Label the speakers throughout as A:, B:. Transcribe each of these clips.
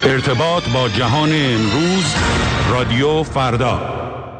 A: ارتباط با جهان امروز، رادیو فردا.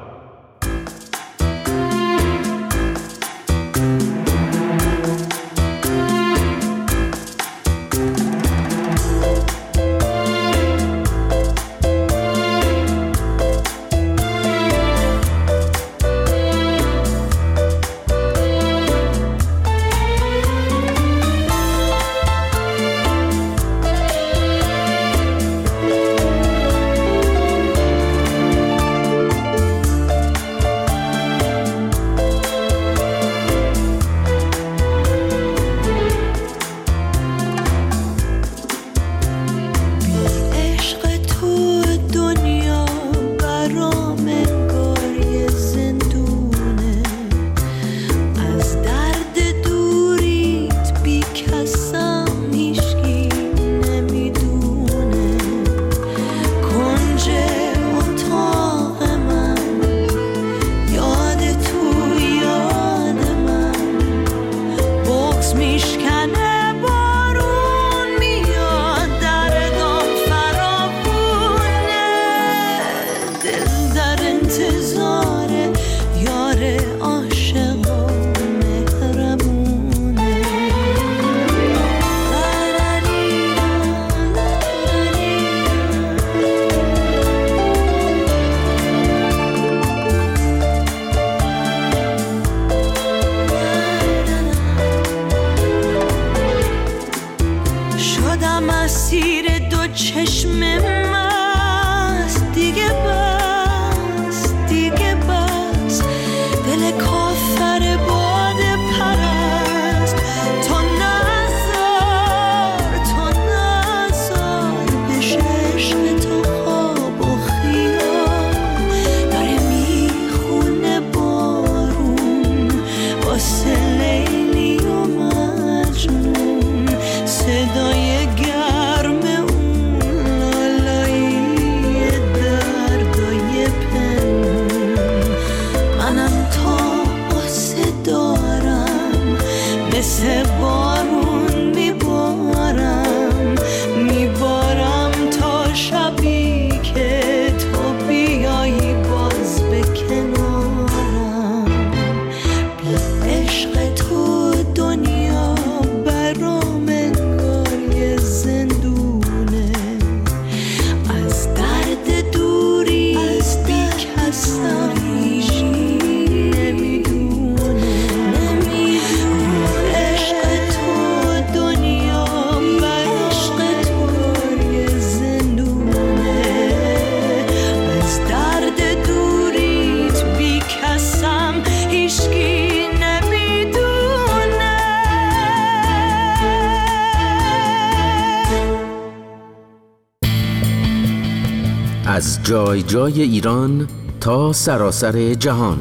B: از جای جای ایران تا سراسر جهان،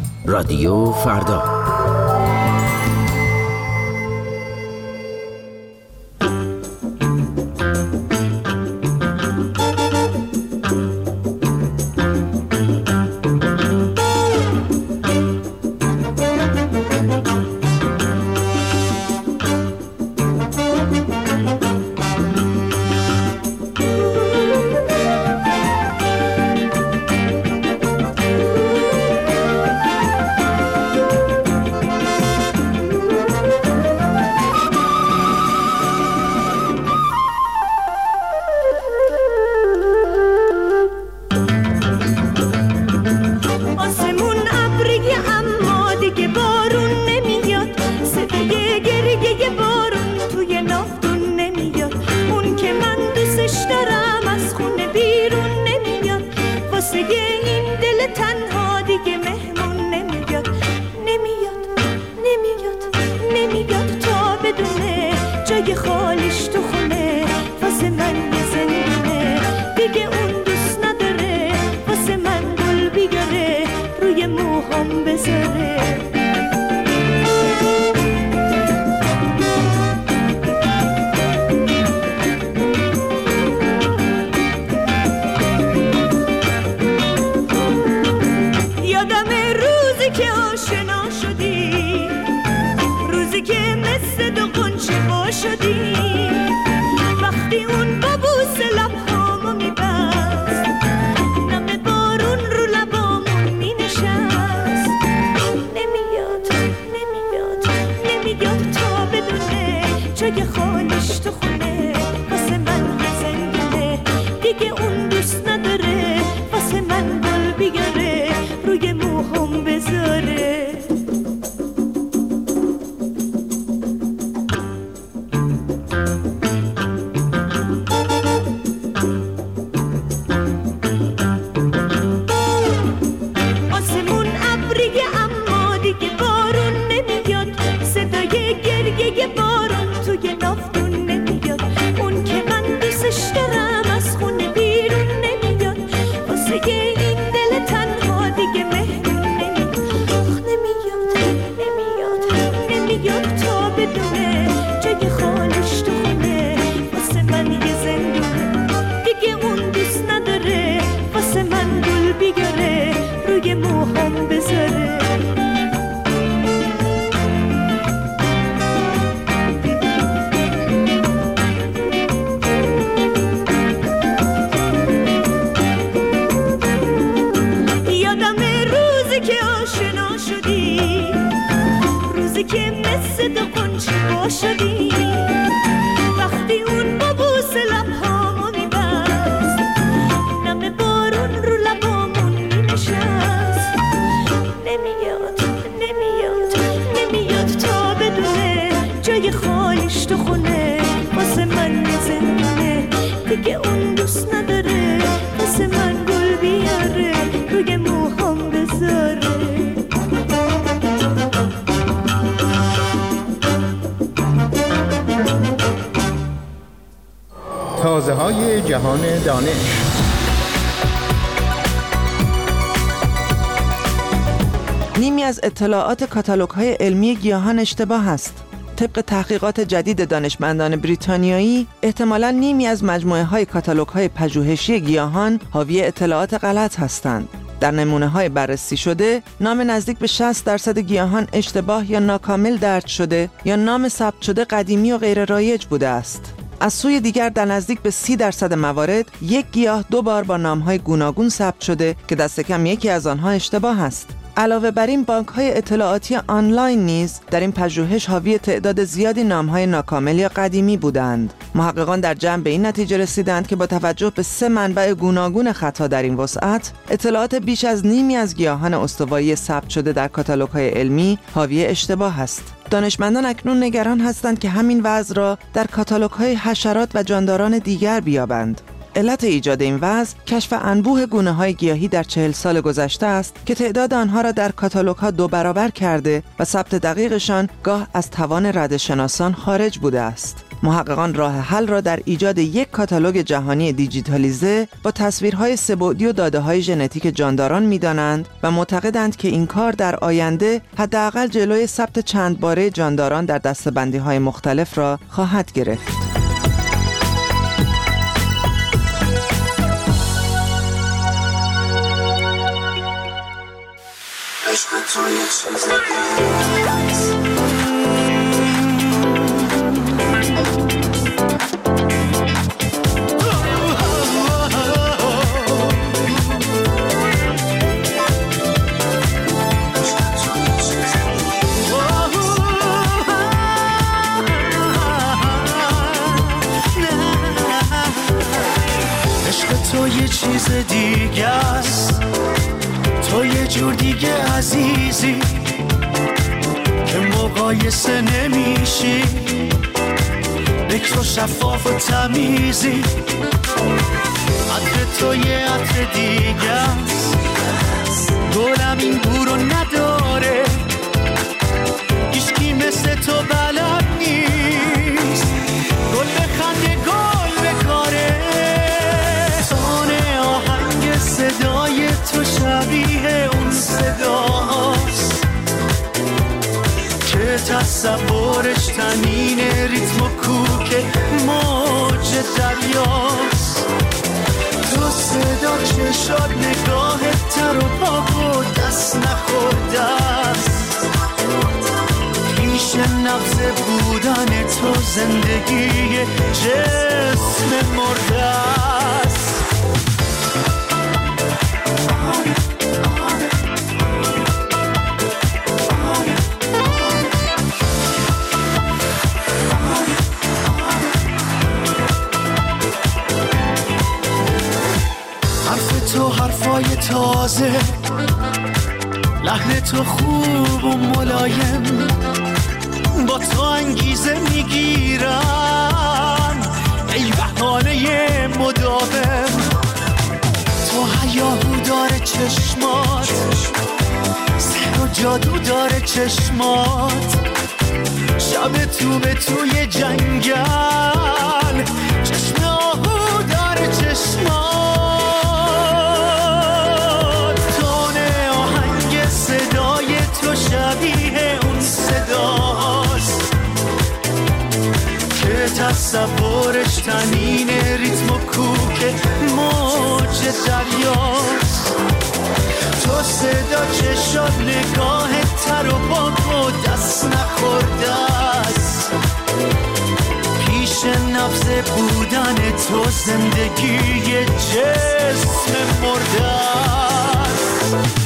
B: رادیو فردا.
C: دیگه اون دوست نداره واسه من گل بیاره روی موهام بذاره.
D: تازه های جهان دانش.
E: نیمی از اطلاعات کاتالوگ‌های علمی گیاهان اشتباه است. طبق تحقیقات جدید دانشمندان بریتانیایی، احتمالاً نیمی از مجموعه‌های کاتالوگ‌های پژوهشی گیاهان حاوی اطلاعات غلط هستند. در نمونه‌های بررسی شده، نام نزدیک به 60% گیاهان اشتباه یا ناکامل درج شده یا نام ثبت شده قدیمی و غیر رایج بوده است. از سوی دیگر در نزدیک به 30% موارد یک گیاه 2 بار با نام‌های گوناگون ثبت شده که دست کم یکی از آنها اشتباه است. علاوه بر این بانک‌های اطلاعاتی آنلاین نیز در این پژوهش حاوی تعداد زیادی نام‌های ناکامل یا قدیمی بودند. محققان در جمع به این نتیجه رسیدند که با توجه به 3 منبع گوناگون خطا در این وسعت، اطلاعات بیش از نیمی از گیاهان استوایی ثبت شده در کاتالوگ‌های علمی حاوی اشتباه است. دانشمندان اکنون نگران هستند که همین وضع را در کاتالوگ‌های حشرات و جانداران دیگر بیابند. علت ایجاد این وضع کشف انبوه گونه‌های گیاهی در 40 سال گذشته است که تعداد آنها را در کاتالوگ‌ها 2 برابر کرده و ثبت دقیقشان گاه از توان ردشناسان خارج بوده است. محققان راه حل را در ایجاد یک کاتالوگ جهانی دیجیتالیزه با تصویرهای سه‌بعدی و داده‌های ژنتیک جانداران می‌دانند و معتقدند که این کار در آینده حداقل جلوی ثبت چند باره جانداران در دسته‌بندی‌های مختلف را خواهد گرفت.
F: تو یه چیز دیگه است، تو یه جور دیگه عزیزی که مقایسه نمیشی، بکر و شفاف و تمیزی. عطر تو یه عطر دیگه است، گلم این بو رو نداره، هیچکی مثل تو بلد نیست، گل بخنده گل بکاره. صدای تو شبیه اون صداست که تصورش تنین ریتم و کوک موج دریاست. تو صدا چشات نگاهت تر و پاک و دست نخورده است، پیش نبض بودن تو زندگی جسم مرده است. تو حرفای تازه، لحن تو خوب و ملایم، با تو انگیزه میگیرن ای بهانه مداوم. تو هیاهو داره چشمات، سحر و جادو داره چشمات، شب تو به توی جنگل، چشم آهو داره چشمات. شبیه اون صداست که تصورش تنین ریتم و کوک موج دریاست. تو صدا چشات نگاهت تر و پاک و دست نخورده است، پیش نبض بودن تو زندگی جسم مرده است.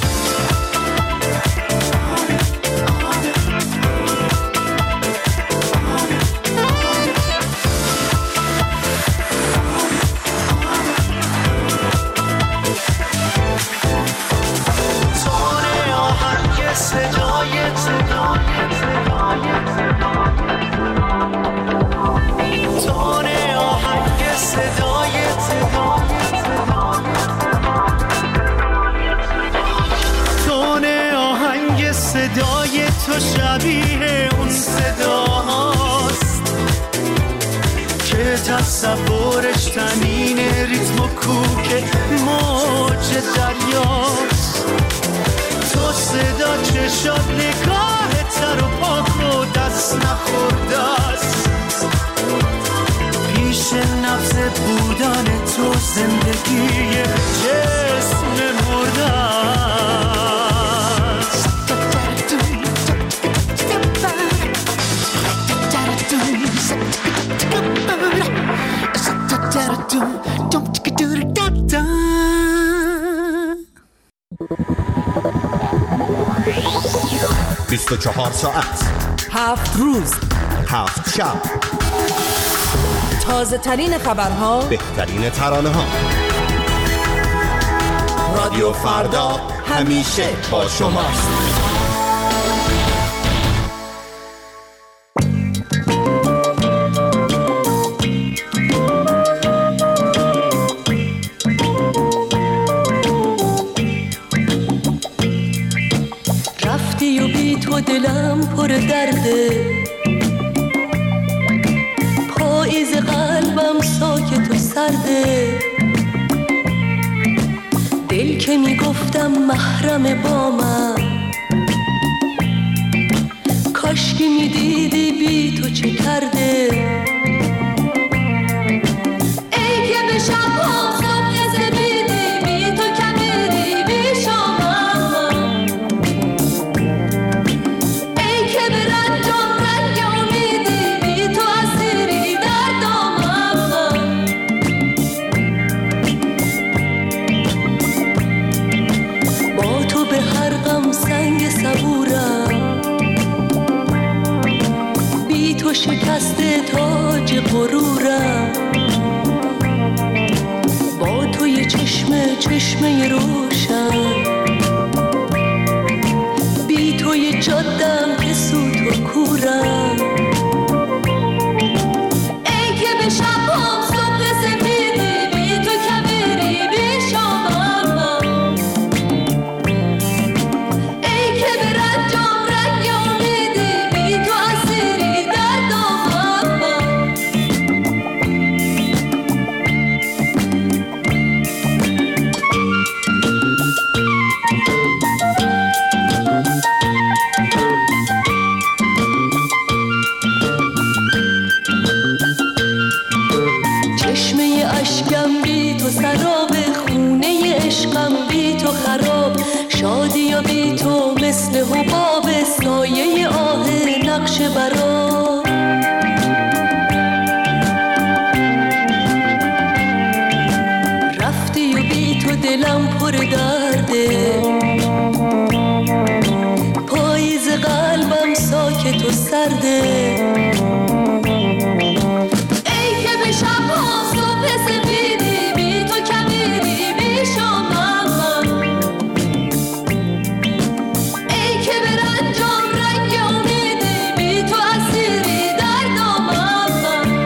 F: صدای تو شبیه اون صداست که تصورش تنین ریتم و کوک موج دریاست. تو صدا چشات نگاه تر و پاک و دست نخورده است. پیش نفس بودن تو زندگی جسم مرده است.
G: بیست و 24 ساعت
H: 7 روز
G: 7 شب،
H: تازه ترین خبرها،
G: بهترین ترانه ها. رادیو فردا همیشه با شماست.
I: رفتی و بی تو دلم پر درده، پاییز قلبم ساکت و سرده. دل که میگفتم محرم با من، کاشکی میدیدی بی تو چه کرده. ای که به شب‌ها صبح زمیدی بی تو کمیدی بی شامم، ای که به رنجم رنگ امیدی بی تو اسیری در دامم. با تو به هر غم سنگ صبورم، بی تو شکسته تاج غرورم. با تو یه چشمه روشن، بی تو یه جادم که سوت و کورم. ای که به شب‌هام صبح سفیدی بی تو کبیری بی شامم، ای که به رنجم رنگ امیدی بی تو اسیری در دامم. چشمه اشکم بی تو سراب، خونه عشقم بی تو خراب. شادی و بی تو مثل حباب، سایه آه نقش برا. رفتی و بی تو دلم پر درده، پاییز قلبم ساکت و سرده. ای که به شب‌ها صبح سفیدی بی تو کمیدی بی شامم، ای که به رنجم رنگ امیدی بی تو اسیری در دامم.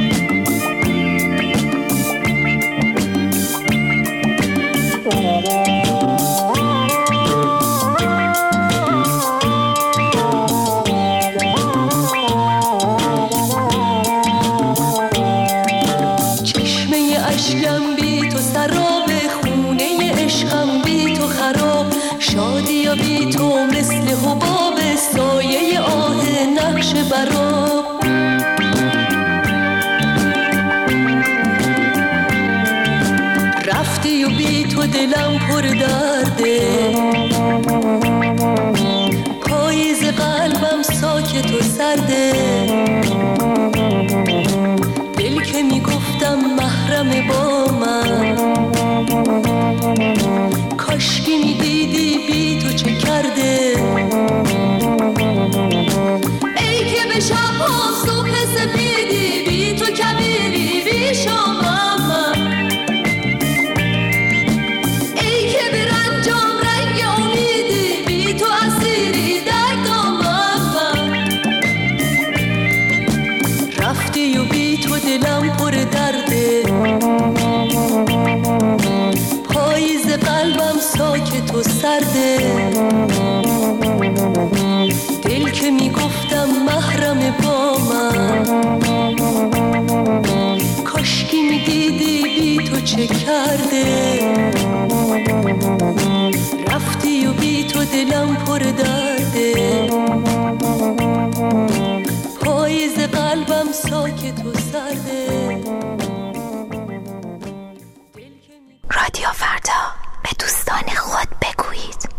I: چشمه اشکم بی تو سراب، خونه عشقم بی تو خراب. شادی و بی تو مثل حباب، سایه آه نقش برا. رفتی و بی تو دلم پر درده، پاییز قلبم ساکت و سرده. دل که میگفتم محرم با من، کاشکی میدیدی بی تو چه کرده. ای که به شب‌ها صبح سفیدی بی تو کبیری بی شامم، ای که به رنجم رنگ امیدی بی تو اسیری در دامم. رفتی و بی تو دلم پر درده، پاییز قلبم ساکت و سرده. دل چه کرده، رفتی و بی تو دلم پر درده، پاییز قلبم ساکت و سرده.
J: رادیو فردا، به دوستان خود بگویید.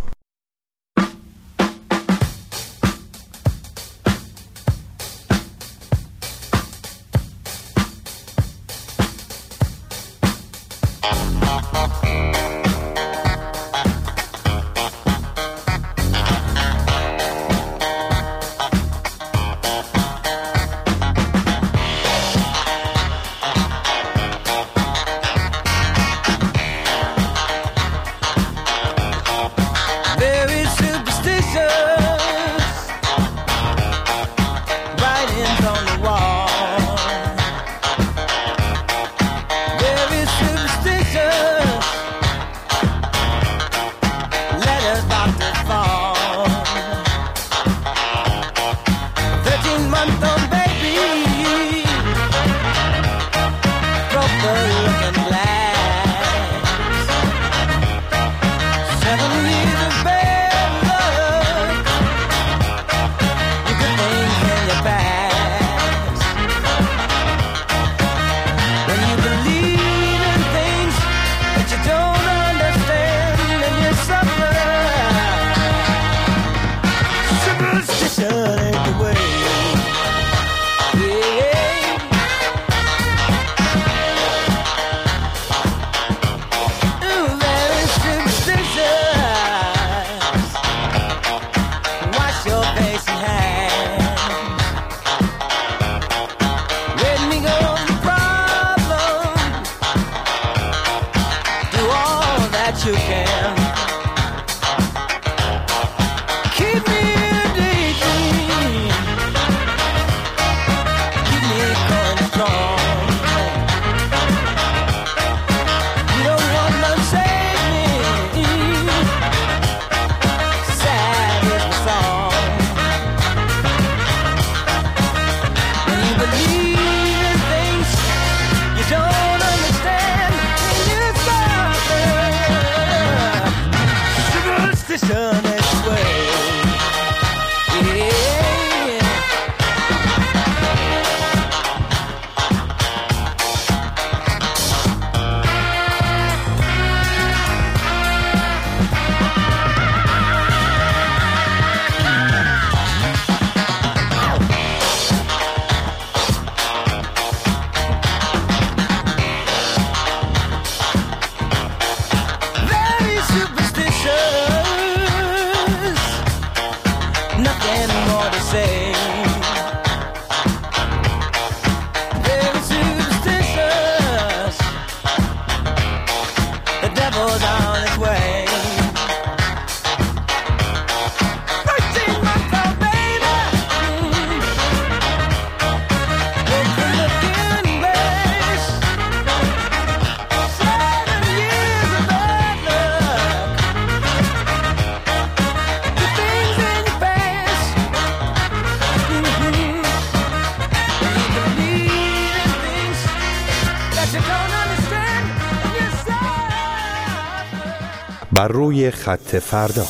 A: بر روی خط فردا.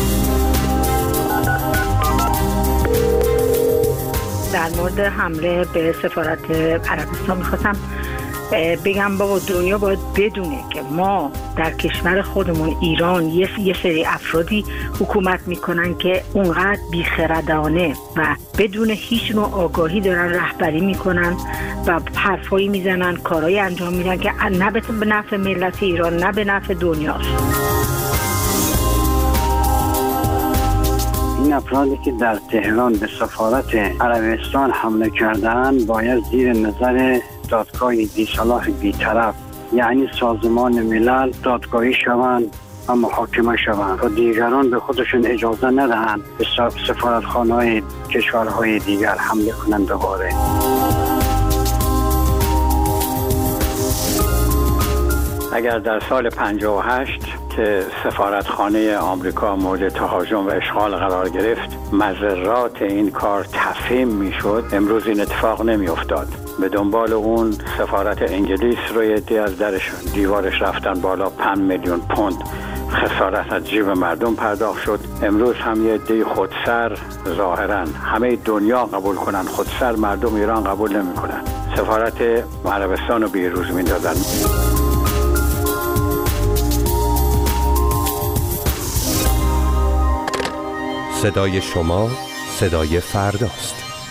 K: در مورد حمله به سفارت عربستان میخواستم بگم بابا دنیا باید بدونه که ما در کشور خودمون ایران یه سری افرادی حکومت میکنن که اونقدر بیخردانه و بدون هیچ نوع آگاهی دارن رهبری میکنن و حرفایی میزنن، کارهایی انجام میدن که نه به نفع ملت ایران نه به نفع دنیاست.
L: این افرادی که در تهران به سفارت عربستان حمله کردن باید زیر نظر دادگاه بی‌صلاح بی‌طرف یعنی سازمان ملل دادگاهی شوند و محاکمه شوند و دیگران به خودشون اجازه ندهند به سفارتخانه‌های کشورهای دیگر حمله کنند. دوباره
M: اگر در سال 58 که سفارتخانه آمریکا مورد تهاجم و اشغال قرار گرفت مضرات این کار تفهیم میشد، امروز این اتفاق نمی افتاد. به دنبال اون سفارت انگلیس رو یه عده از دیوارش رفتن بالا. 5 میلیون پوند خسارت از جیب مردم پرداخت شد. امروز هم یه عده خودسر ظاهرا همه دنیا قبول کنن، خودسر مردم ایران قبول نمی کنن. سفارت عربستان رو بیروز میندازن.
N: صدای شما صدای فرداست.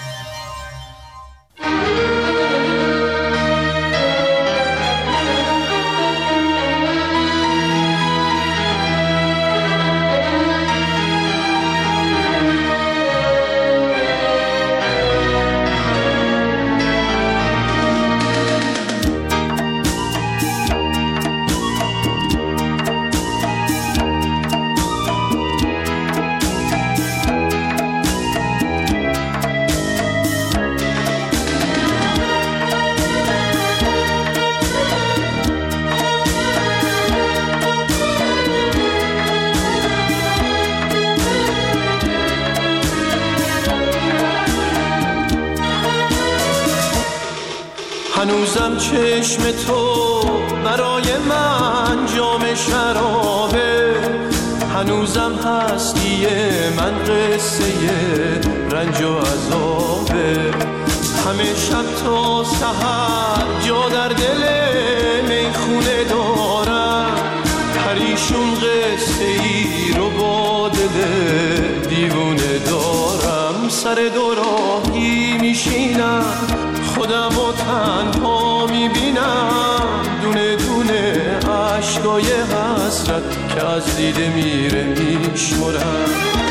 F: هنوزم چشم تو برای من جام شرابه، هنوزم هستی من قصه رنج و عذابه. همه شب تا سحر جا در دل میخونه دارم، پریشون قصه ای رو با دل دیوونه دارم. سر دوراهی میشینم خودم و تنها میبینم، دونه دونه عشقای حسرت که از دیده میره میشمرم.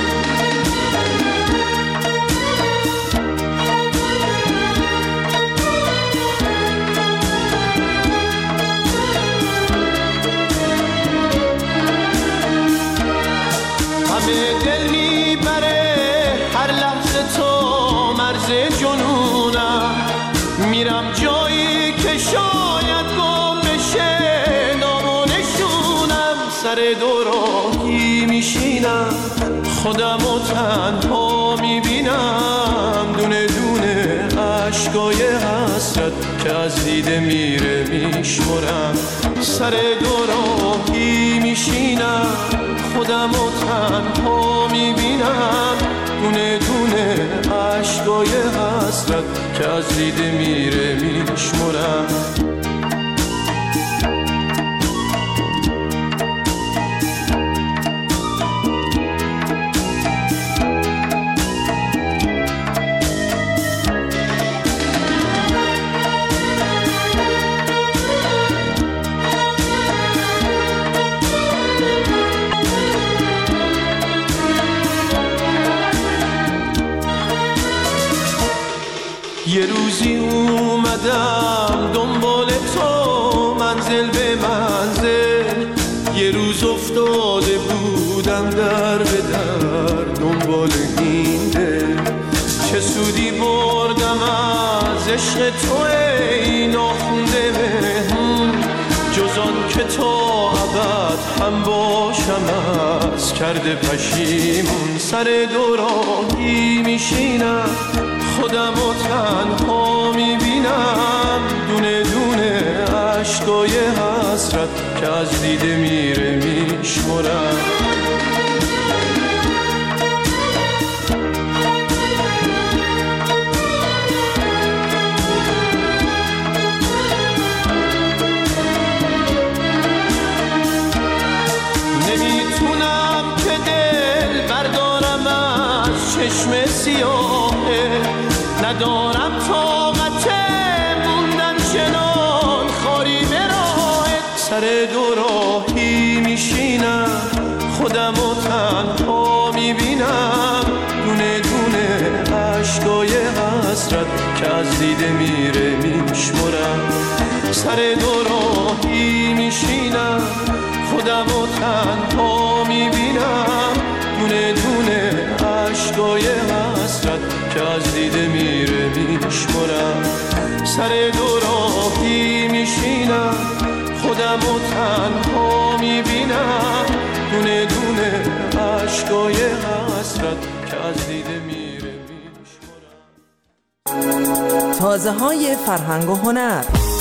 F: همه دل میبره هر لحظه تو مرز جنونم، میرم جایی که شاید گم بشه نام و نشونم. سر دوراهی میشینم خودم و تنها میبینم، دونه دونه عشقای حسرت که از دیده میره میشمرم. سر دوراهی میشینم خودم و تنها میبینم، دونه دونه عشقای حسرت که از دیده میره میشمرم. یه روزی اومدم دنبال تو منزل به منزل، یه روز افتاده بودم در به در دنبال این دل. چه سودی بردم از عشق تو ای ناخونده مهمون، جز آن که تا ابد هم باشم از کرده پشیمون. سر دوراهی میشینم خودم و تنها میبینم، دونه دونه عشقای حسرت که از دیده میره میشمرم. نمیتونم که دل بردارم از چشم سیاهه، ندارم طاقت موندن چنان خاری به راهت. سر دوراهی میشینم خودم و تنها میبینم، دونه دونه عشقای حسرت که از دیده میره میشمرم. سر دوراهی میشینم خودم و تنها میبینم، دونه دونه عشقای حسرت که از دیده میره میشمرم. سر دوراهی میشینم خودم و تنها میبینم، دونه دونه عشقای حسرت که از دیده میره میشمرم.
H: تازه‌های فرهنگ و هنر.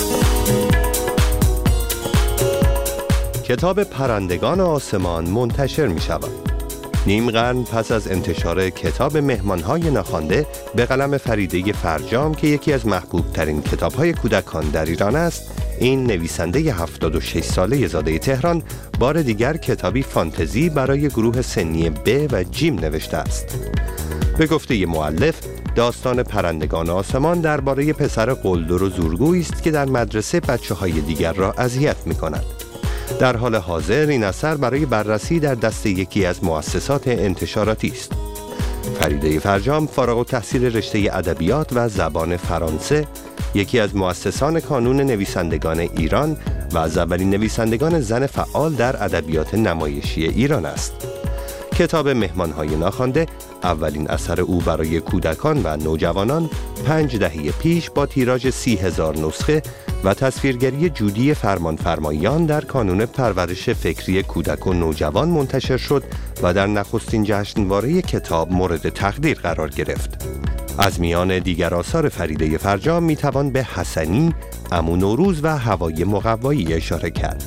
N: کتاب پرندگان آسمان منتشر می شود. نیم قرن پس از انتشار کتاب مهمانهای ناخوانده به قلم فریده فرجام که یکی از محبوب ترین کتاب‌های کودکان در ایران است، این نویسنده 76 ساله زاده تهران بار دیگر کتابی فانتزی برای گروه سنی ب و جیم نوشته است. به گفته مؤلف، داستان پرندگان آسمان درباره پسر قلدر و زورگویی است که در مدرسه بچه‌های دیگر را اذیت می‌کند. در حال حاضر این اثر برای بررسی در دست یکی از مؤسسات انتشاراتی است. فریده فرجام فارغ التحصیل رشته ادبیات و زبان فرانسه، یکی از مؤسسان کانون نویسندگان ایران و از اولین نویسندگان زن فعال در ادبیات نمایشی ایران است. کتاب مهمانهای ناخوانده اولین اثر او برای کودکان و نوجوانان 5 دهه پیش با تیراژ 30,000 نسخه و تصویرگری جودی فرمانفرمایان در کانون پرورش فکری کودک و نوجوان منتشر شد و در نخستین جشنواره کتاب مورد تقدیر قرار گرفت. از میان دیگر آثار فریده فرجام میتوان به حسنی، عمو نوروز و هوای مقوایی اشاره کرد.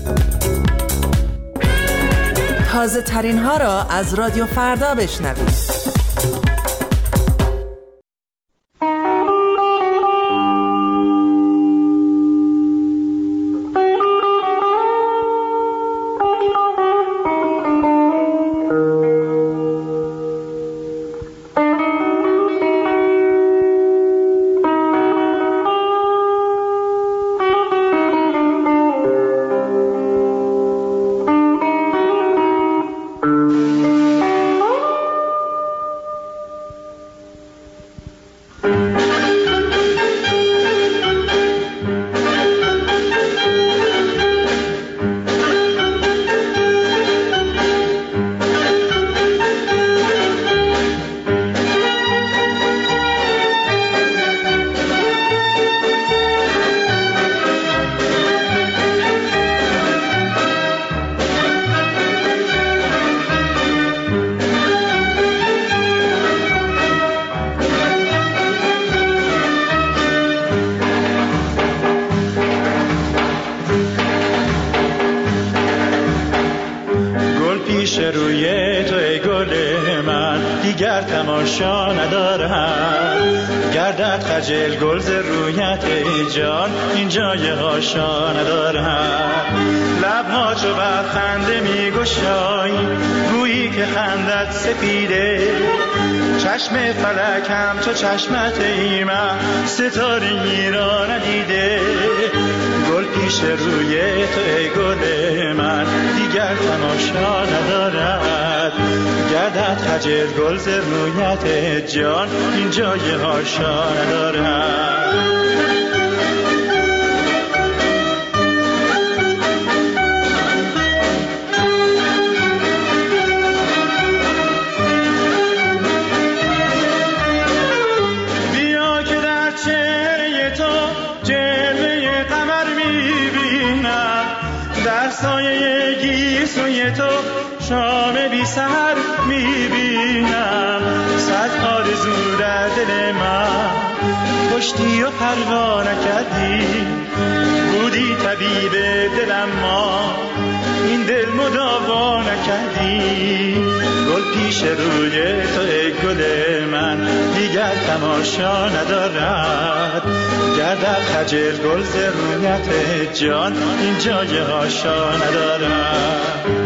H: تازه ترین ها را از رادیو فردا بشنوید.
F: روی تو ای گل من دیگر تماشا ندارم، گردد خجل گل ز رویت ای جان این جای هاشا ندارم. لبها چو بر خنده می گشایی گویی که خندت سپیده، چشم فلکم چو چشمت ای من ستاره‌ای را ندیده. گل پیش روی تو ای گل من دیگر تماشا ندارد، گردد خجل گل ز رویت جان این جای هاشا ندارد. سایه گیسوی تو شام بی سحر میبینم، صد آرزو در دل من کشتی و پروا نکردی، بودی طبیب دلم ما این دل مداوا نکردی. گل پیش روی تو ای گل من دیگر تماشا ندارد، گردد خجل گل ز رویت جان این جای هاشا ندارد.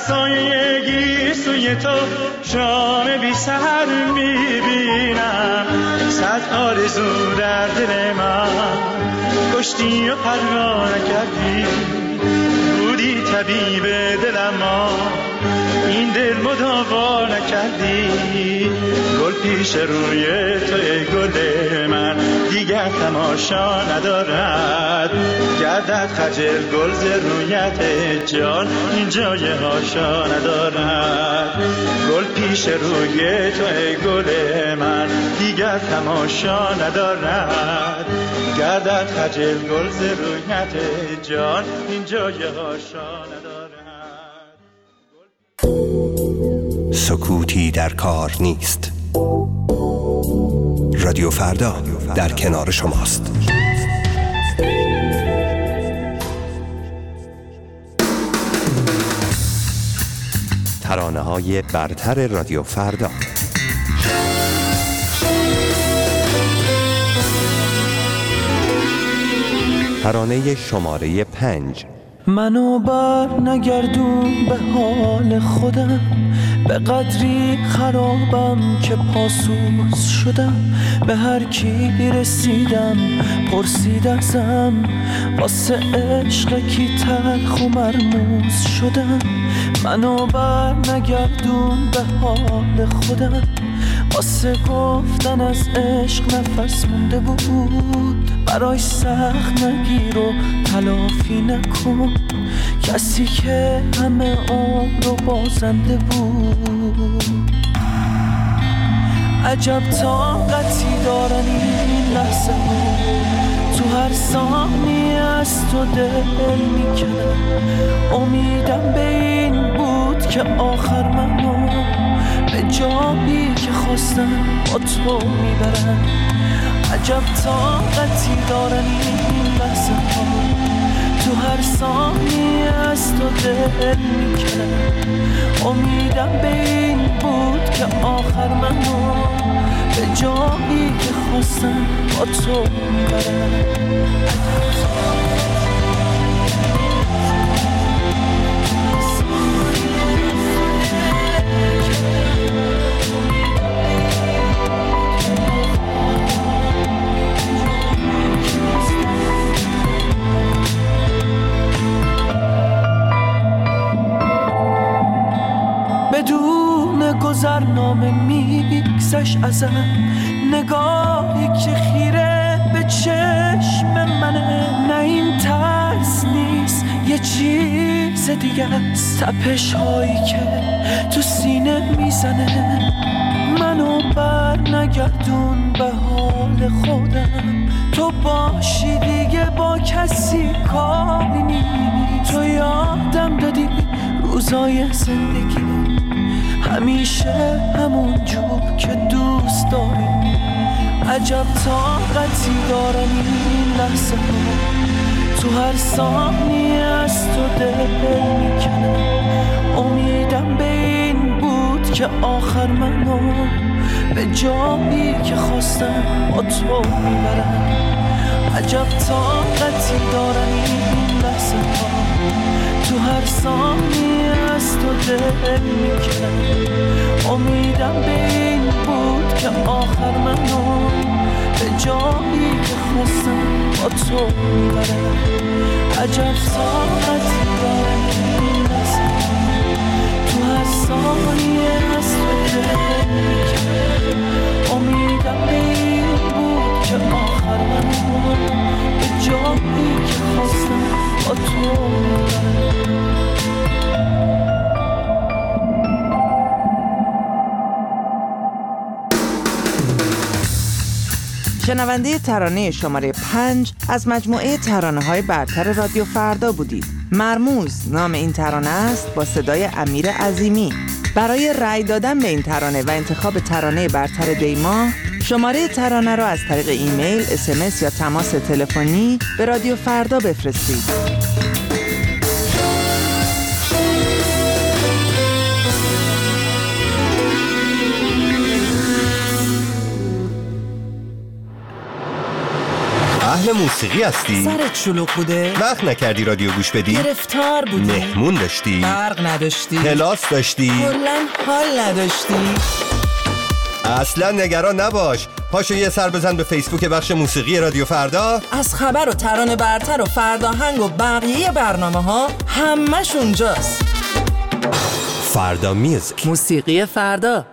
F: سایگی سوی تو شام بی سر میبینم. صد آرزو در دل من کشتی و پروا نکردی، بودی طبیب دلم این دل مداوا نکردی. گل پیش روی تو ای گل من دیگر تماشا ندارد، گردد خجل گل ز رویت جان این جای هاشا ندارد. گل پیش روی تو ای گل من دیگر تماشا ندارد، گردد خجل گل ز رویت جان این جای هاشا ندارد.
N: سکوتی در کار نیست. رادیو فردا در کنار شماست. ترانه‌های برتر رادیو فردا. ترانه شماره 5.
O: منو بر نگردون به حال خودم، به قدری خرابم که پاسوز شدم. به هر کی رسیدم پرسید ازم، واسه عشق کی تلخ و مرموز شدم. منو بر نگردون به حال خودم، واسه گفتن از عشق نفس مونده بود. برای سخت نگیر و تلافی نکن، کسی که همه عمر رو بازنده بود. عجب طاقتی دارن این لحظه ها، تو هر ثانیه از تو دل میکنه. امیدم به این بود که آخر منو به جایی که خواستم با تو میبرن. عجب طاقتی دارن این لحظه ها، تو هر ثانیه از تو دل میکنه. امیدم به این بود که آخر منو به جایی که خواستم با تو میبرن. بدون گذرنامه میگذشت ازم، نگاهی که خیره به چشم منه. نه این ترس نیست یه چیز دیگه است، تپش هایی که تو سینه میزنه. منو بر نگردون به حال خودم، تو باشی دیگه با کسی کاری نیست. تو یادم دادی روزای زندگی همیشه همون جور که دوست داری. عجب طاقتی دارن این لحظه ها، تو هر ثانیه از تو دل میکنه. امیدم به این بود که آخر منو به جایی که خواستم با تو میبرم. عجب طاقتی دارن این لحظه ها، تو هر ثانیه از تو دل میکنم. امیدم به این بود که آخر منو به جایی که خواستم با تو میبرم. عجب طاقتی دارن این لحظه ها، تو هر ثانیه از تو دل میکنم. امیدم به این بود که آخر منو به جایی که خواستم با تو میبرم.
E: شنونده ترانه شماره 5 از مجموعه ترانه‌های برتر رادیو فردا بودید. مرموز نام این ترانه است با صدای امیر عظیمی. برای رأی دادن به این ترانه و انتخاب ترانه برتر دیما، شماره ترانه را از طریق ایمیل، SMS یا تماس تلفنی به رادیو فردا بفرستید.
N: اهل موسیقی هستی؟
H: سرت شلوغ بوده؟
N: وقت نکردی رادیو گوش بدی؟
H: گرفتار بودی؟
N: مهمون داشتی؟
H: برق نداشتی؟
N: کلاس داشتی؟
H: کلاً حال نداشتی؟
N: اصلا نگران نباش، پاشو یه سر بزن به فیسبوک بخش موسیقی رادیو فردا.
H: از خبر و ترانه برتر و فرداهنگ و بقیه برنامه ها همش اونجاست.
N: فردا میوزیک،
H: موسیقی فردا.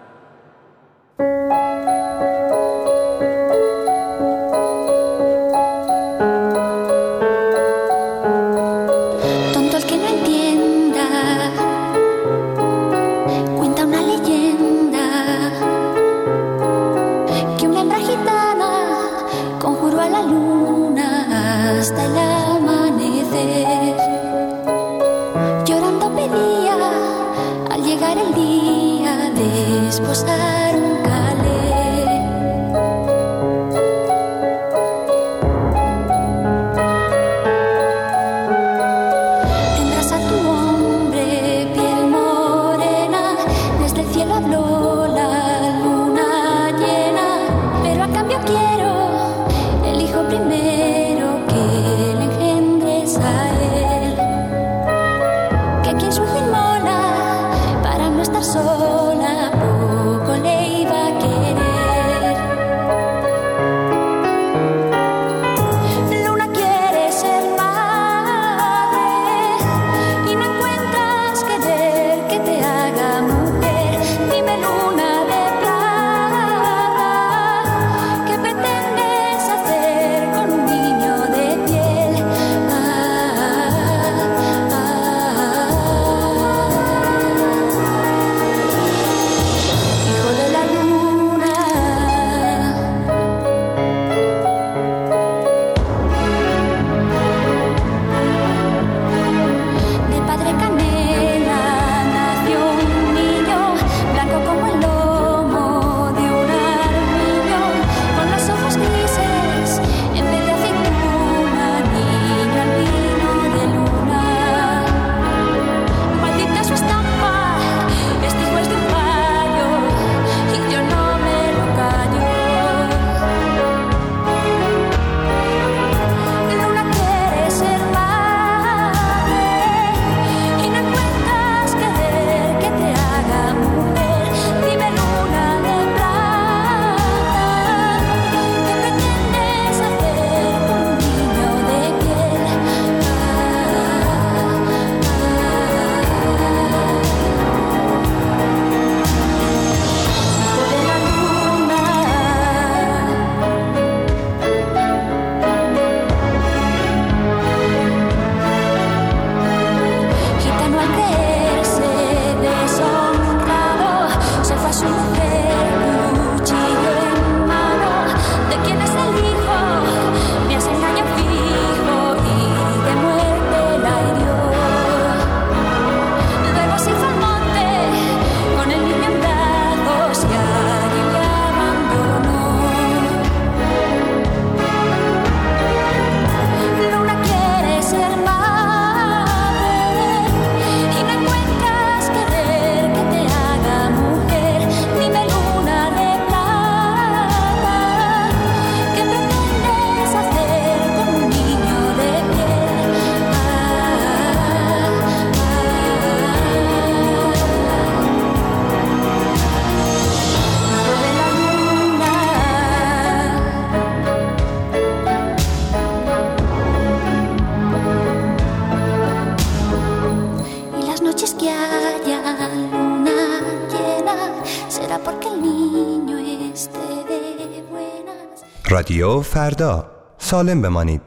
N: رادیو فردا، سالم بمانید.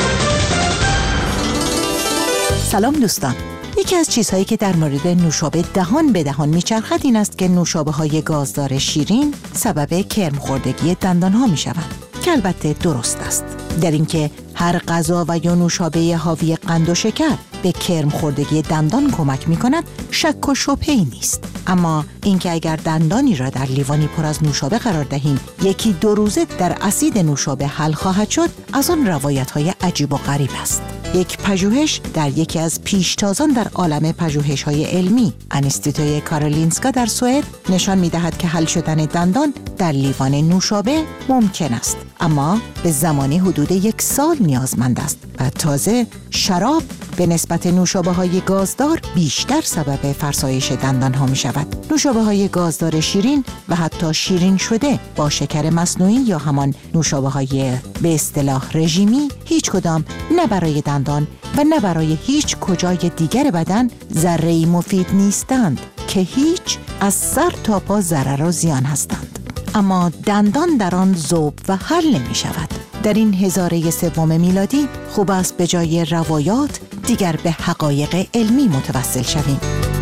P: سلام دوستان. یکی از چیزهایی که در مورد نوشابه دهان به دهان میچرخد این است که نوشابه‌های گازدار شیرین سبب کرم‌خوردگی دندان‌ها میشوند، که البته درست است. در اینکه هر غذا و یا نوشابه حاوی قند و شکر به کرم‌خوردگی دندان کمک می‌کند شک و شبهه‌ای نیست. اما اینکه اگر دندانی را در لیوانی پر از نوشابه قرار دهیم 1-2 روزه در اسید نوشابه حل خواهد شد، از آن روایت‌های عجیب و غریب است. یک پژوهش در یکی از پیشتازان در عالم پژوهش‌های علمی، انستیتوی کارولینسکا در سوئد، نشان می‌دهد که حل شدن دندان در لیوان نوشابه ممکن است، اما به زمانی حدود 1 سال نیازمند است و تازه شراب به نسبت نوشابه‌های گازدار بیشتر سبب فرسایش دندان‌ها می‌شود. نوشابه‌های گازدار شیرین و حتی شیرین شده با شکر مصنوعی یا همان نوشابه‌های به اصطلاح رژیمی هیچ کدام نه برای دندان و نه برای هیچ کجای دیگر بدن ذره‌ای مفید نیستند که هیچ از سر تا پا ضرر و زیان هستند. اما دندان در آن ذوب و حل نمی شود. در این هزاره 3 میلادی خوب است به جای روایات دیگر به حقایق علمی متوسل شویم.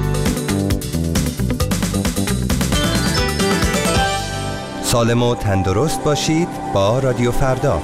N: سالم و تندرست باشید با رادیو فردا.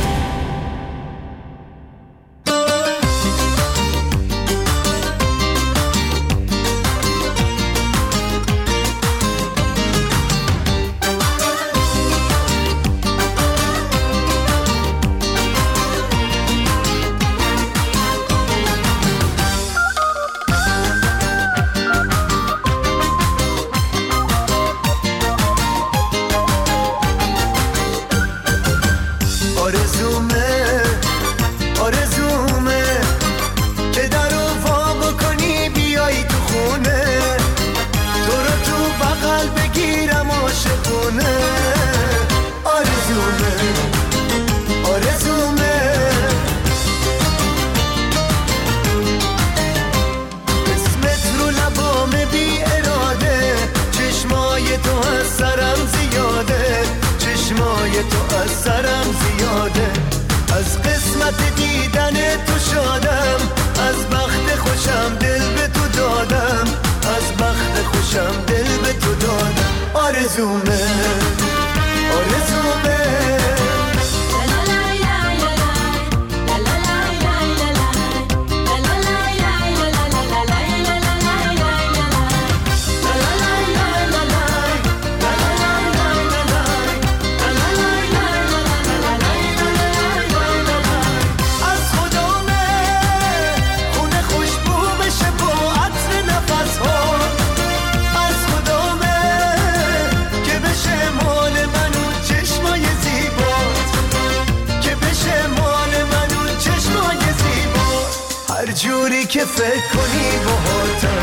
Q: جوری که فکر کنی باهاتم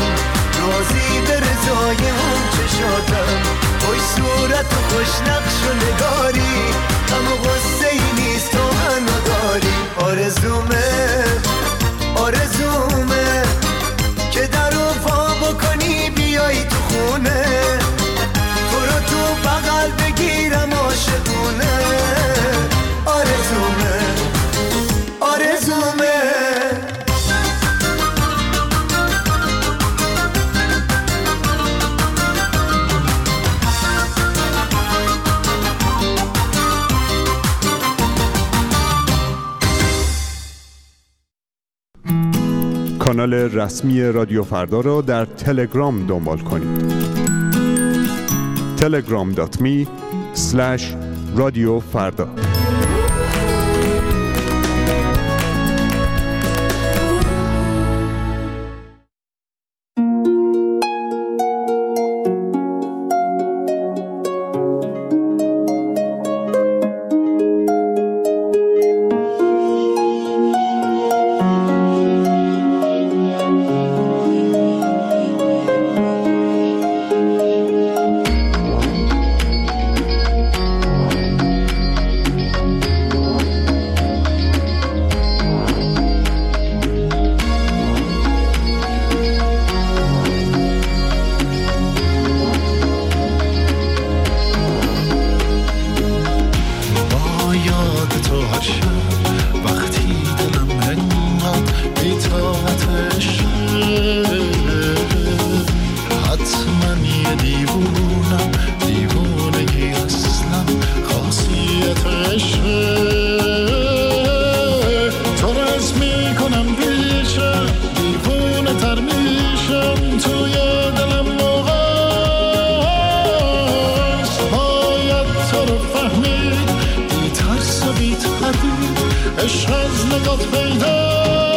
Q: راضی به رضای اون چشاتم خوش صورت و خوش نقش و نگاری اما غصه ای نیست تو منو داری آرزومه که در رو پا بکنی بیایی تو خونه تو رو تو بغل بگیرم عاشقونه آرزومه
A: کانال رسمی رادیو فردا را در تلگرام دنبال کنید. telegram.me/رادیوفردا.
R: عشق از نگات پیدا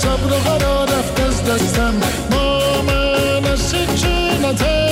R: صبر و قرار رفت از دستم با من از چنته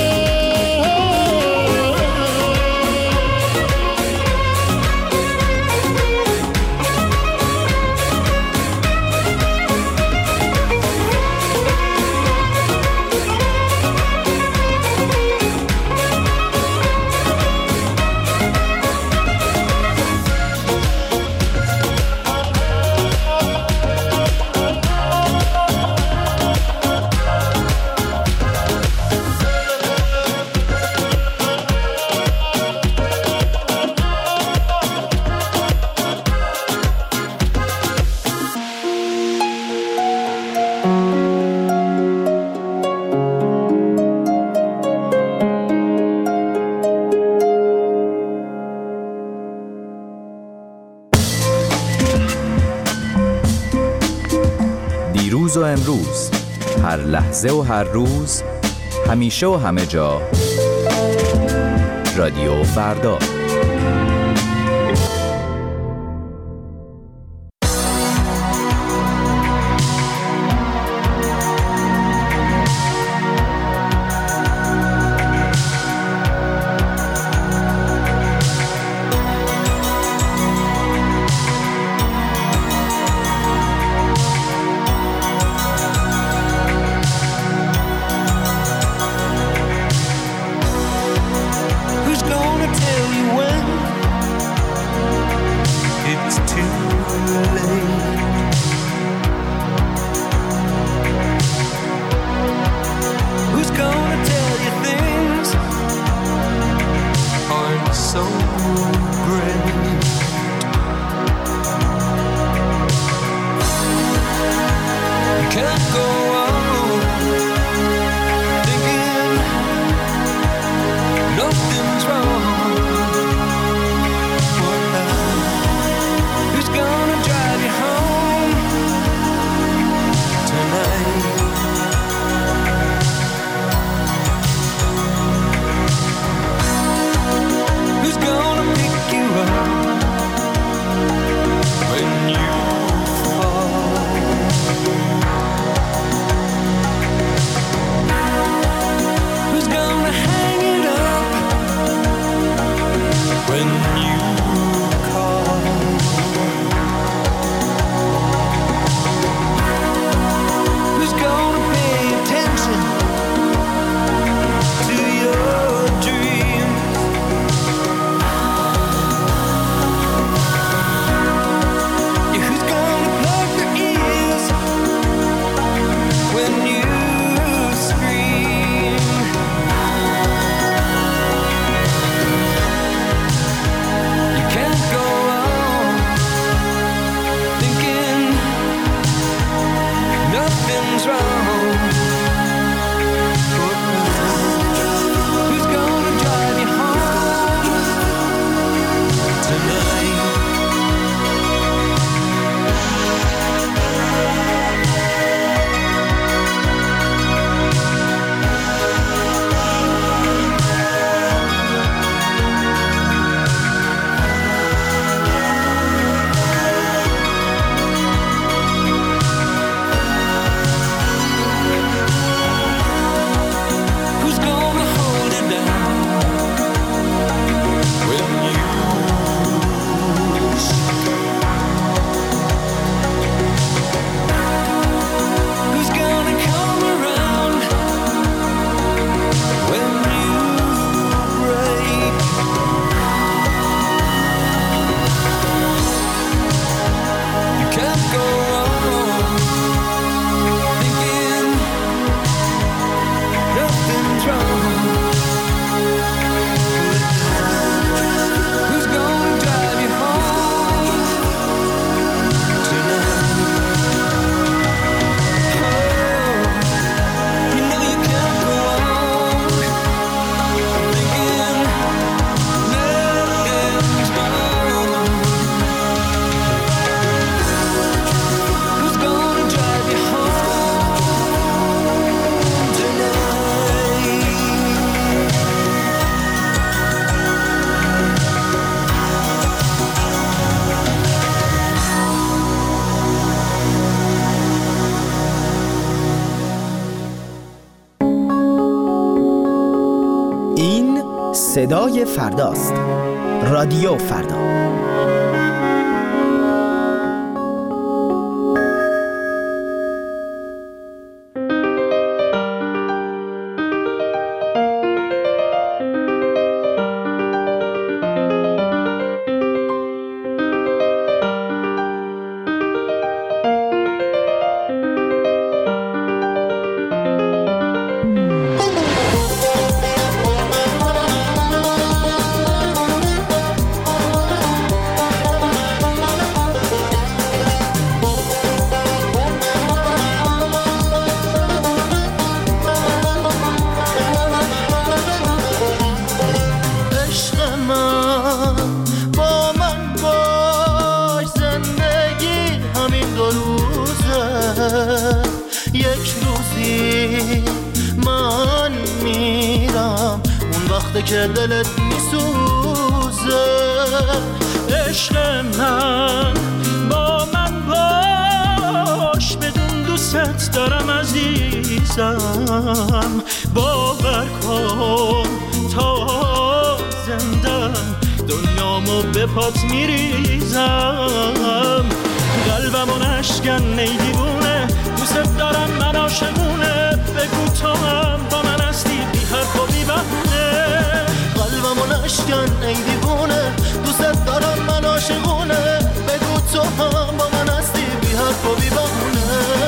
S: دیروز و امروز، هر لحظه و هر روز، همیشه و همه جا، رادیو فردا.
T: صدای فرداست. رادیو فردا.
O: که دلت میسوزه عشق من با من باش بدون دوست دارم عزیزم باور کن تا زندم دنیامو به پات میریزم قلبمو نشکن ای دیوونه دوست دارم من عاشقونه بگو تو هم با من هستی بی حرف و بی بهونه قلبمو نشکن ای دیوونه دوست دارم من عاشقونه بگو تو هم با من هستی بی حرف و بی بهونه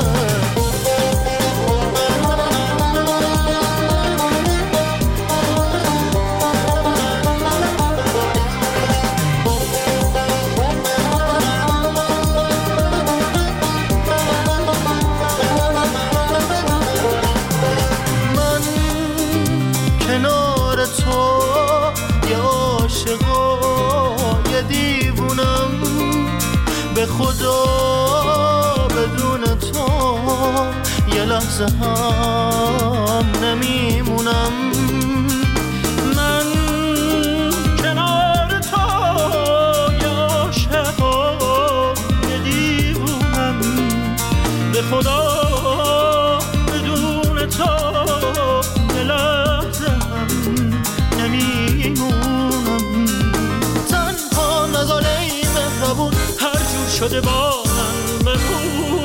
O: به خدا بدون تو یه لحظه هم نمیمونم من کنار تو یه عاشقا یه دیوونم به خدا بدون تو یه لحظه هم نمیمونم تنها نزاله ای مهربون شده با من بگو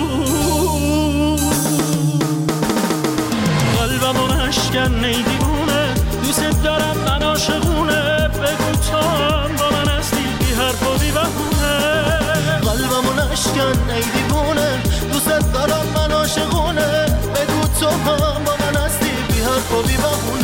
O: قلبمو نشکن ای دیوونه دوست دارم من عاشقونه بگو تو هم با من هستی بی حرف و بی بهونه قلبمو نشکن ای دیوونه دوست دارم من عاشقونه بگو تو هم با من هستی بی حرف و بی بهونه